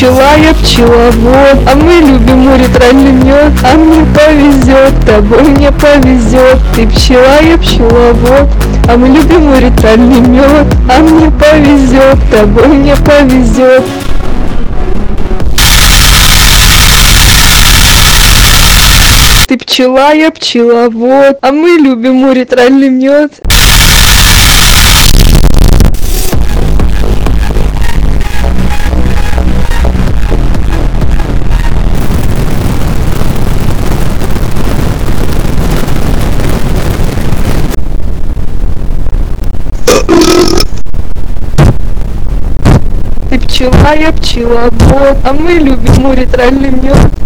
пчела, я пчеловод, а мы любим уритральный мед. А мне повезет, тобой мне повезет. Ты пчела, я пчеловод, а мы любим уритральный мед. А мне повезет, тобой мне повезет. Ты пчела, я пчеловод, а мы любим уритральный мед. Ты пчела, я пчеловод, а мы любим уритральный мед.